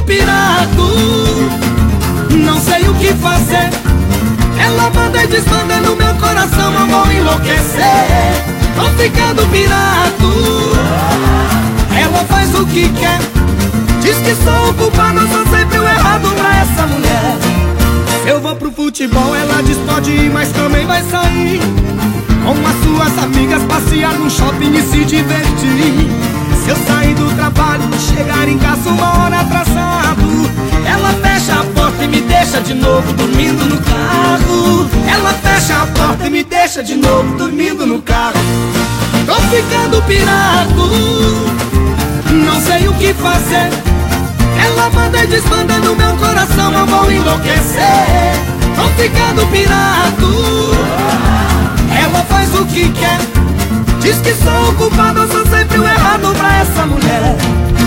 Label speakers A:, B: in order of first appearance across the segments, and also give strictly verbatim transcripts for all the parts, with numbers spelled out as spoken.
A: pirado, não sei o que fazer. Ela manda e desmanda no meu coração, eu vou enlouquecer. Tô ficando pirado, ela faz o que quer. Diz que sou o culpado, sou sempre o errado pra essa mulher. Se eu vou pro futebol, ela diz pode ir, mas também vai sair com as suas amigas, passear no shopping e se divertir. Se eu sair do trabalho, chegar em casa uma hora atrasado, ela fecha a porta e me deixa de novo dormindo no carro. Ela fecha a porta e me deixa de novo dormindo no carro. Tô ficando pirado, não sei o que fazer. Ela manda e desmanda no meu coração, eu vou enlouquecer. Tô ficando pirado, ela faz o que quer. Diz que sou o culpado, eu sou sempre o errado pra essa mulher.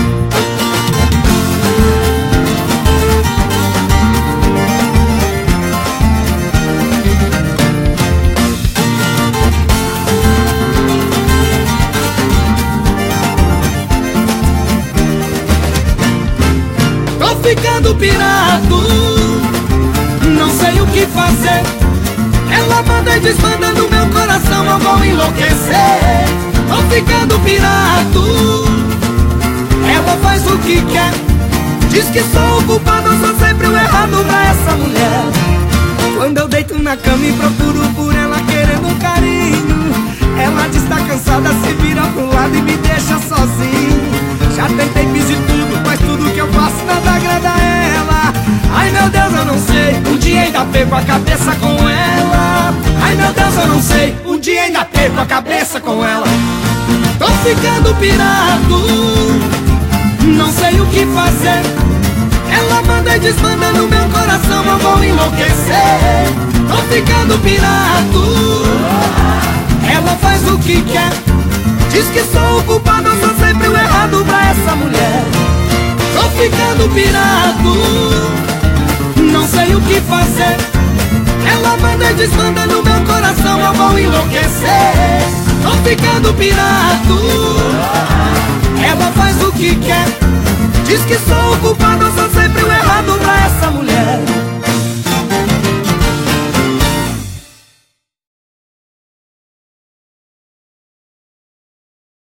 A: Tô ficando pirado, não sei o que fazer. Ela manda e desmanda no meu coração, eu vou enlouquecer. Tô ficando pirado, ela faz o que quer. Diz que sou o culpado, eu sou sempre o errado pra essa mulher. Quando eu deito na cama e procuro por ela querendo um carinho, ela diz tá cansada, se vira pro lado e me deixa sozinho. Já tentei pedir tudo, mas tudo que eu faço nada agrada a ela. Ai meu Deus, eu não sei, um dia ainda perco a cabeça com ela. Ai meu Deus, eu não sei, um dia ainda perco a cabeça com ela. Tô ficando pirado, não sei o que fazer. Ela manda e desmanda no meu coração, eu vou enlouquecer. Tô ficando pirado, ela faz o que quer. Diz que sou o culpado, eu sou sempre o errado pra essa mulher. Tô ficando pirado, não sei o que fazer. Ela manda e desmanda no meu coração, eu vou enlouquecer. Tô ficando pirado, ela faz o que quer. Diz que sou o culpado, eu sou sempre o errado pra essa mulher.